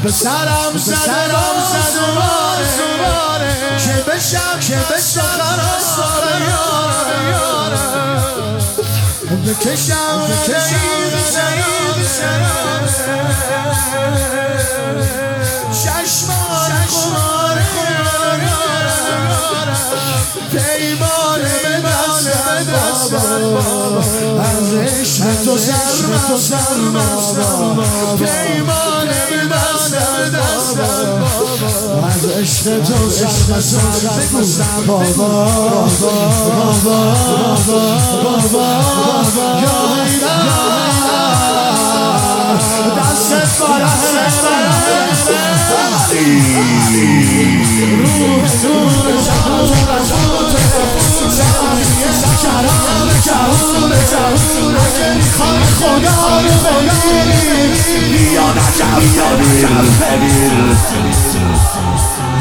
به سرم زده باره که بشم خراب یارم بکشم چشمان خمار پیمان به دست از عشق تو سرم پیمان به دست از عشق تو سرم بابا دست خدا